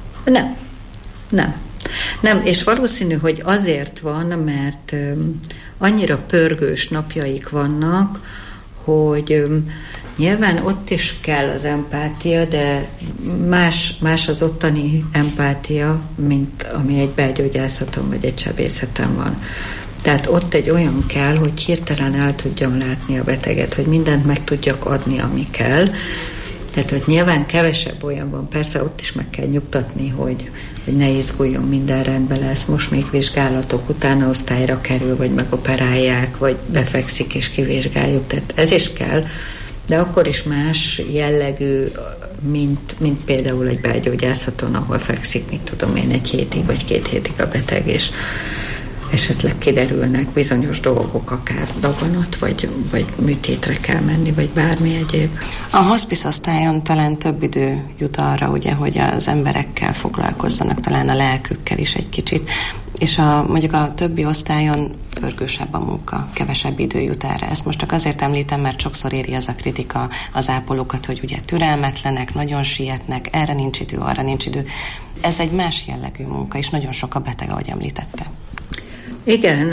Nem, és valószínű, hogy azért van, mert annyira pörgős napjaik vannak, hogy nyilván ott is kell az empátia, de más az ottani empátia, mint ami egy belgyógyászaton vagy egy sebészeten van. Tehát ott egy olyan kell, hogy hirtelen el tudjam látni a beteget, hogy mindent meg tudjak adni, ami kell. Tehát, hogy nyilván kevesebb olyan van, persze ott is meg kell nyugtatni, hogy ne izguljon, minden rendben lesz, most még vizsgálatok, utána osztályra kerül, vagy megoperálják, vagy befekszik és kivizsgáljuk, tehát ez is kell, de akkor is más jellegű, mint például egy belgyógyászaton, ahol fekszik, mit tudom én, 1 hétig vagy 2 hétig a beteg, és esetleg kiderülnek bizonyos dolgok, akár daganat, vagy műtétre kell menni, vagy bármi egyéb. A hospice osztályon talán több idő jut arra, ugye, hogy az emberekkel foglalkozzanak, talán a lelkükkel is egy kicsit, és mondjuk a többi osztályon pörgősebb a munka, kevesebb idő jut erre. Ezt most csak azért említem, mert sokszor éri az a kritika az ápolókat, hogy ugye türelmetlenek, nagyon sietnek, erre nincs idő, arra nincs idő. Ez egy más jellegű munka, és nagyon sok a beteg, ahogy említette. Igen,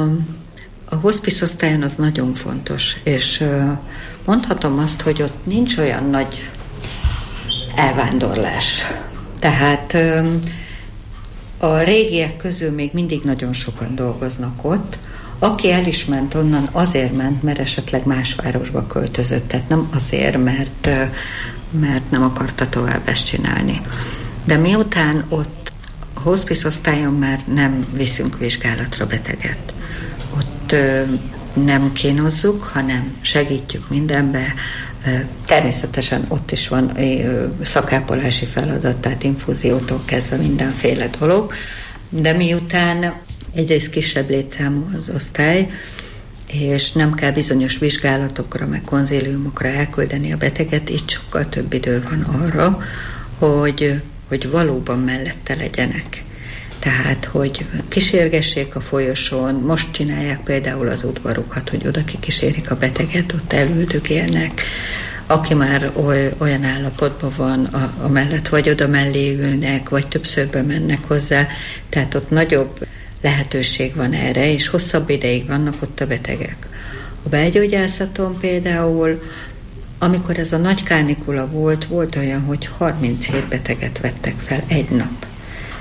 a hospice osztályon az nagyon fontos, és mondhatom azt, hogy ott nincs olyan nagy elvándorlás. Tehát a régiek közül még mindig nagyon sokan dolgoznak ott. Aki el is ment onnan, azért ment, mert esetleg más városba költözött, tehát nem azért, mert nem akarta tovább ezt csinálni. De miután ott a hospice osztályon már nem viszünk vizsgálatra beteget. Ott nem kínozzuk, hanem segítjük mindenbe. Természetesen ott is van szakápolási feladat, tehát infúziótól kezdve mindenféle dolog, de miután egyrészt kisebb létszámú az osztály, és nem kell bizonyos vizsgálatokra, meg konzíliumokra elküldeni a beteget, így sokkal több idő van arra, hogy valóban mellette legyenek. Tehát, hogy kísérgessék a folyosón, most csinálják például az udvarukat, hogy oda kikísérik a beteget, ott elüldögélnek. Aki már olyan állapotban van, amellett vagy oda mellé ülnek, vagy többször bemennek hozzá, tehát ott nagyobb lehetőség van erre, és hosszabb ideig vannak ott a betegek. A belgyógyászaton például, amikor ez a nagy kánikula volt olyan, hogy 37 beteget vettek fel egy nap.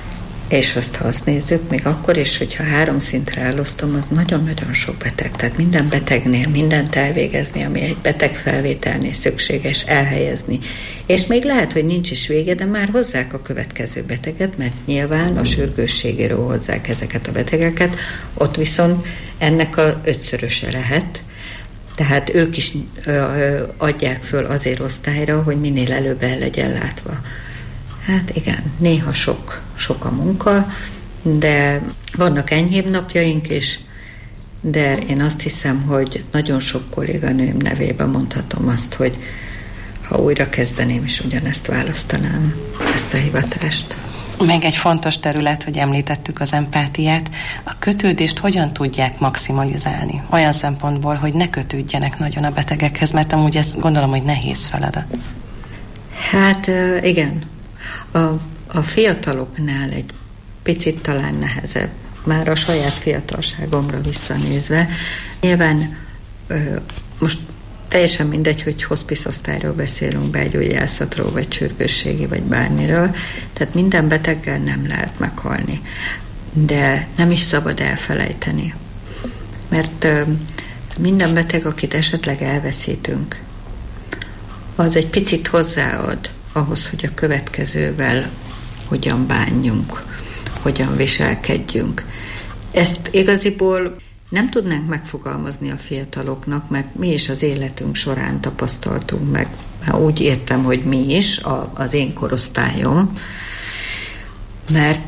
És ha azt nézzük, még akkor is, hogyha 3 szintre elosztom, az nagyon-nagyon sok beteg. Tehát minden betegnél mindent elvégezni, ami egy betegfelvételnél szükséges, elhelyezni. És még lehet, hogy nincs is vége, de már hozzák a következő beteget, mert nyilván a sürgősségéről hozzák ezeket a betegeket, ott viszont ennek a 5-szöröse lehet. Tehát ők is adják föl azért osztályra, hogy minél előbb el legyen látva. Hát igen, néha sok a munka, de vannak enyhébb napjaink is, de én azt hiszem, hogy nagyon sok kolléganőm nevében mondhatom azt, hogy ha újra kezdeném, is ugyanezt választanám, ezt a hivatást. Még egy fontos terület, hogy említettük az empátiát. A kötődést hogyan tudják maximalizálni? Olyan szempontból, hogy ne kötődjenek nagyon a betegekhez, mert amúgy ezt gondolom, hogy nehéz feladat. Hát igen. A fiataloknál egy picit talán nehezebb, már a saját fiatalságomra visszanézve. Nyilván most teljesen mindegy, hogy hospice-osztályról beszélünk, belgyógyászatról, vagy sürgősségi, vagy bármiről, tehát minden beteggel nem lehet meghalni, de nem is szabad elfelejteni, mert minden beteg, akit esetleg elveszítünk, az egy picit hozzáad ahhoz, hogy a következővel hogyan bánjunk, hogyan viselkedjünk. Ezt igaziból nem tudnánk megfogalmazni a fiataloknak, mert mi is az életünk során tapasztaltunk meg. Úgy értem, hogy mi is, az én korosztályom, mert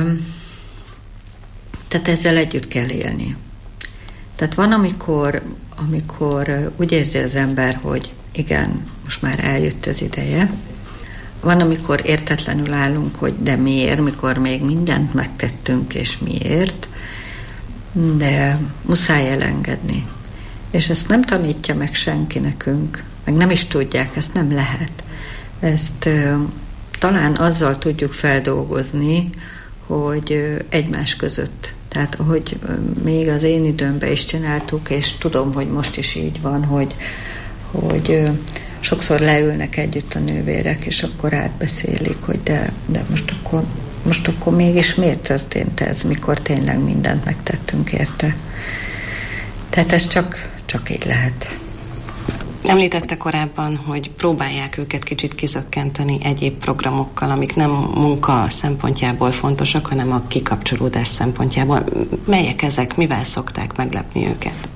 tehát ezzel együtt kell élni. Tehát van, amikor úgy érzi az ember, hogy igen, most már eljött az ideje. Van, amikor értetlenül állunk, hogy de miért, mikor még mindent megtettünk, és miért, de muszáj elengedni. És ezt nem tanítja meg senki nekünk, meg nem is tudják, ezt nem lehet. Ezt talán azzal tudjuk feldolgozni, hogy egymás között. Tehát ahogy még az én időmben is csináltuk, és tudom, hogy most is így van, hogy sokszor leülnek együtt a nővérek, és akkor átbeszélik, hogy de most akkor mégis miért történt ez, mikor tényleg mindent megtettünk érte. Tehát ez csak így lehet. Említette korábban, hogy próbálják őket kicsit kizökkenteni egyéb programokkal, amik nem munka szempontjából fontosak, hanem a kikapcsolódás szempontjából. Melyek ezek? Mivel szokták meglepni őket?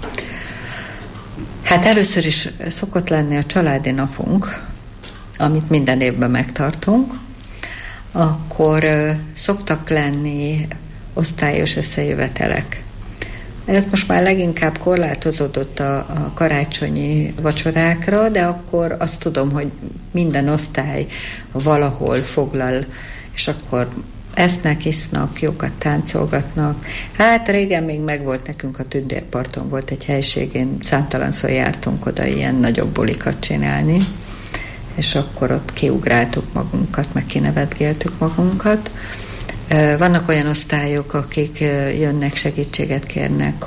Hát először is szokott lenni a családi napunk, amit minden évben megtartunk. Akkor szoktak lenni osztályos összejövetelek. Ez most már leginkább korlátozódott a karácsonyi vacsorákra, de akkor azt tudom, hogy minden osztály valahol foglal, és akkor esznek, isznak, jókat táncolgatnak. Hát régen még megvolt nekünk a Tündérparton, volt egy helység, számtalanszor jártunk oda ilyen nagyobb bulikat csinálni, és akkor ott kiugráltuk magunkat, meg kinevetgéltük magunkat. Vannak olyan osztályok, akik jönnek, segítséget kérnek,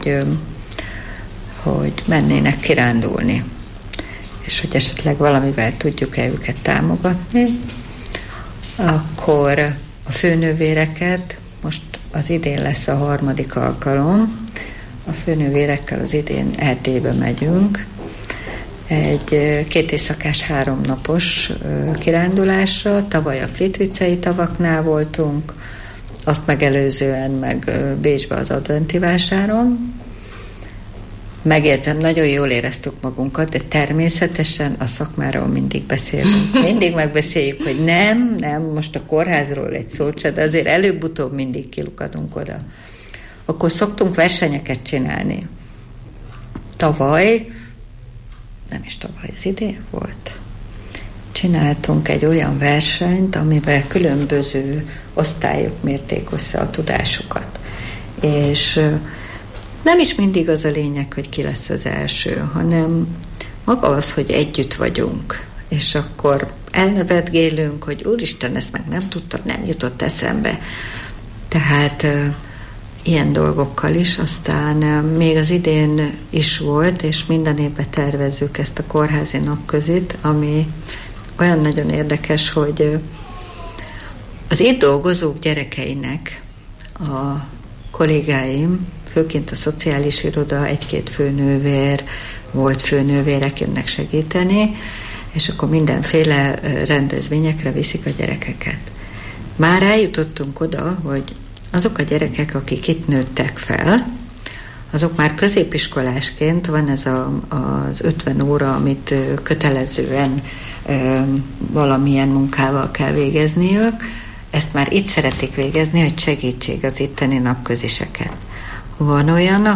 hogy mennének kirándulni, és hogy esetleg valamivel tudjuk-e őket támogatni. Akkor a főnővéreket, most az idén lesz a 3. alkalom, a főnővérekkel az idén Erdélybe megyünk, egy 2 éjszakás 3 napos kirándulásra. Tavaly a Plitvicei tavaknál voltunk, azt megelőzően meg Bécsbe az adventi vásáron. Megjegyzem, nagyon jól éreztük magunkat, de természetesen a szakmáról mindig beszélünk. Mindig megbeszéljük, hogy nem, most a kórházról egy szót se, de azért előbb-utóbb mindig kilukadunk oda. Akkor szoktunk versenyeket csinálni. Tavaly, az idén volt, csináltunk egy olyan versenyt, amivel különböző osztályok mérték össze a tudásukat. És nem is mindig az a lényeg, hogy ki lesz az első, hanem maga az, hogy együtt vagyunk, és akkor elnevetgélünk, hogy úristen, ezt meg nem tudtad, nem jutott eszembe. Tehát ilyen dolgokkal is, aztán még az idén is volt, és minden évben tervezzük ezt a kórházi napközit, ami olyan nagyon érdekes, hogy Az itt dolgozók gyerekeinek a kollégáim, főként a szociális iroda, 1-2 főnővér, volt főnővérek jönnek segíteni, és akkor mindenféle rendezvényekre viszik a gyerekeket. Már eljutottunk oda, hogy azok a gyerekek, akik itt nőttek fel, azok már középiskolásként, van ez az 50 óra, amit kötelezően valamilyen munkával kell végezniük, ezt már itt szeretik végezni, hogy segítség az itteni napköziseket. Van olyan,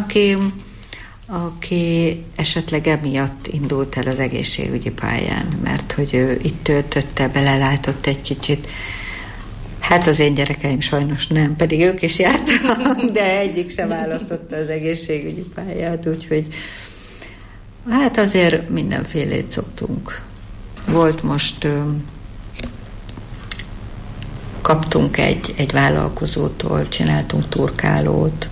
aki esetleg emiatt indult el az egészségügyi pályán, mert hogy ő itt töltötte, belelátott egy kicsit. Hát az én gyerekeim sajnos nem, pedig ők is jártak, de egyik sem választotta az egészségügyi pályát, úgyhogy hát azért mindenfélét szoktunk. Volt most, kaptunk egy vállalkozótól, csináltunk turkálót,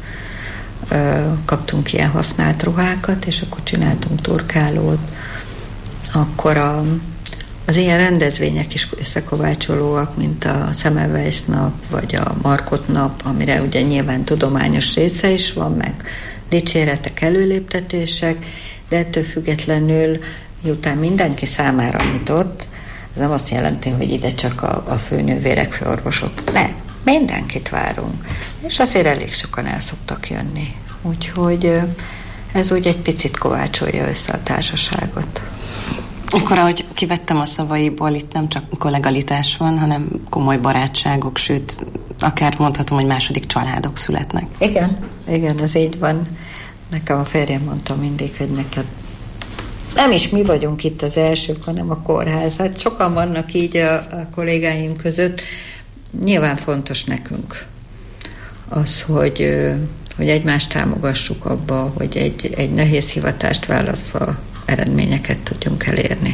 kaptunk ilyen használt ruhákat, és akkor csináltunk turkálót. Akkor az ilyen rendezvények is összekovácsolóak, mint a Semmelweis nap, vagy a Markot nap, amire ugye nyilván tudományos része is van, meg dicséretek, előléptetések, de ettől függetlenül, miután mindenki számára nyitott, ez nem azt jelenti, hogy ide csak a főnővérek, főorvosok. Nem, mindenkit várunk. És azért elég sokan el szoktak jönni. Úgyhogy ez úgy egy picit kovácsolja össze a társaságot. Akkor, ahogy kivettem a szavaiból, itt nem csak kollegalitás van, hanem komoly barátságok, sőt, akár mondhatom, hogy második családok születnek. Igen, ez így van. Nekem a férjem mondta mindig, hogy neked nem is mi vagyunk itt az elsők, hanem a kórház. Hát sokan vannak így a kollégáim között. Nyilván fontos nekünk az, hogy egymást támogassuk abba, hogy egy nehéz hivatást választva eredményeket tudjunk elérni.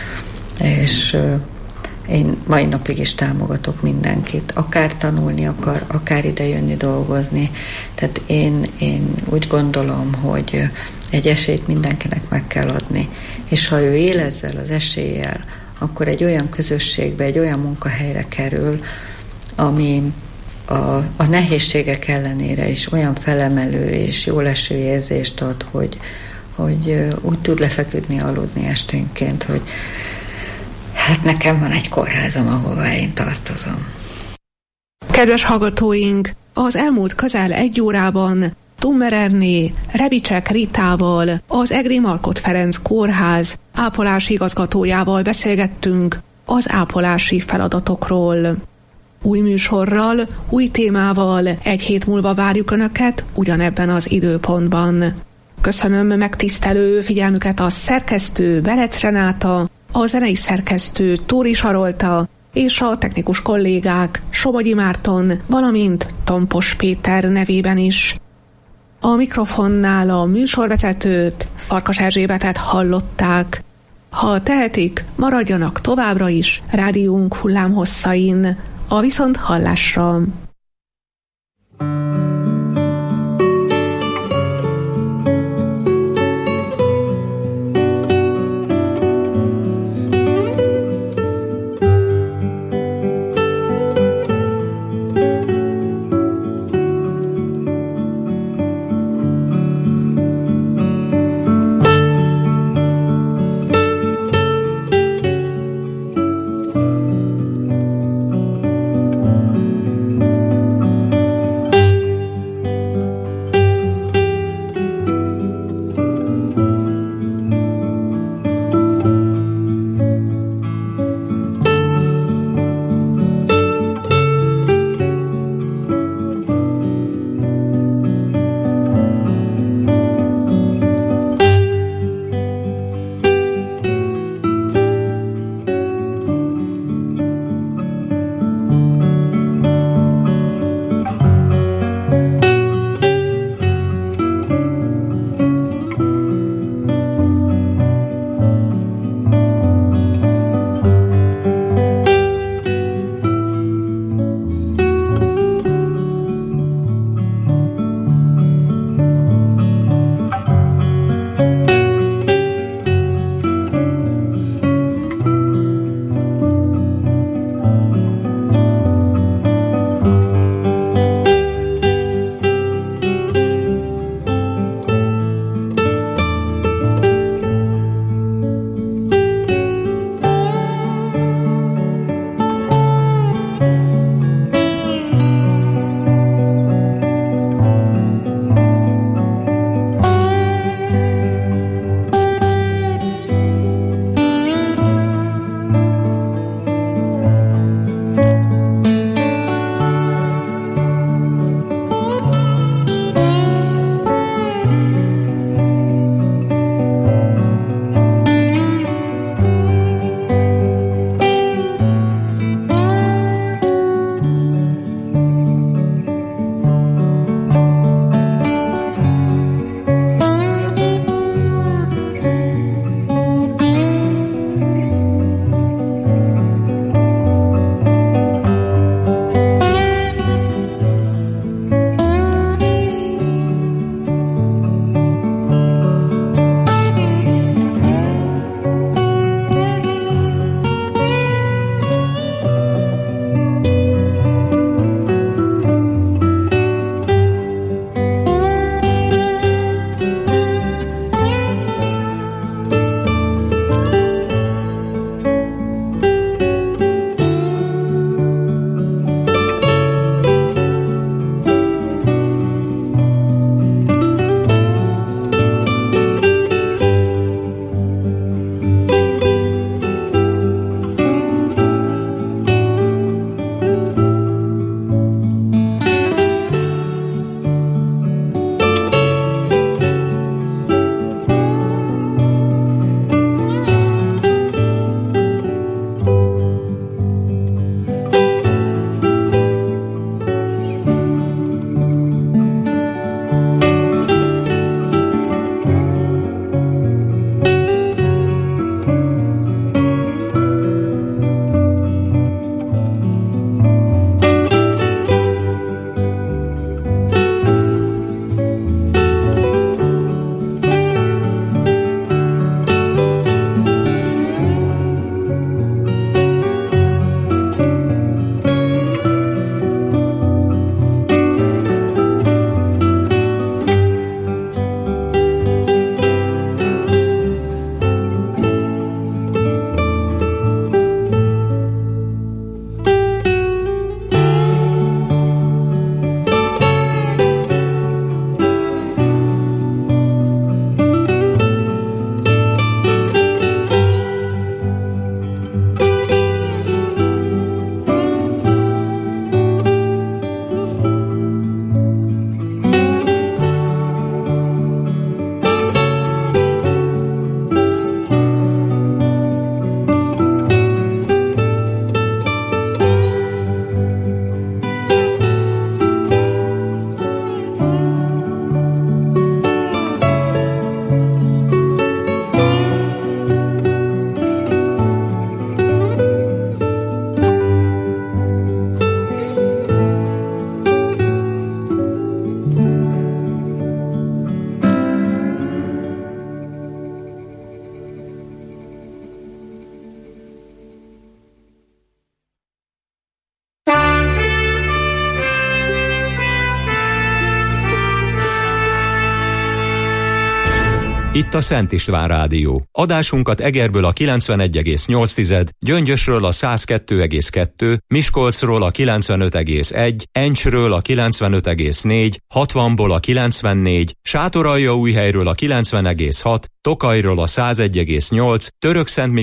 És én mai napig is támogatok mindenkit. Akár tanulni akar, akár ide jönni dolgozni. Tehát én úgy gondolom, hogy egy esélyt mindenkinek meg kell adni. És ha ő él ezzel az eséllyel, akkor egy olyan közösségbe, egy olyan munkahelyre kerül, ami a nehézségek ellenére is olyan felemelő és jóleső érzést ad, hogy úgy tud lefeküdni, aludni esténként, hogy hát nekem van egy kórházam, ahová én tartozom. Kedves hallgatóink, az elmúlt közel 1 órában Tummer Ernő, Rebicsek Ritával, az Egri Markhot Ferenc Kórház ápolási igazgatójával beszélgettünk az ápolási feladatokról. Új műsorral, új témával 1 hét múlva várjuk Önöket ugyanebben az időpontban. Köszönöm megtisztelő figyelmüket a szerkesztő Berec Renáta, a zenei szerkesztő Tóri Sarolta és a technikus kollégák Somogyi Márton, valamint Tompos Péter nevében is. A mikrofonnál a műsorvezetőt, Farkas Erzsébetet hallották. Ha tehetik, maradjanak továbbra is rádiónk hullámhosszain. A viszonthallásra! Itt a Szent István Rádió. Adásunkat Egerből a 91,8, Gyöngyösről a 102,2, Miskolcról a 95,1, Encsről a 95,4, 60-ból a 94, Sátoraljaújhelyről a 90,6, Tokajról a 101,8, Törökszentmiklósról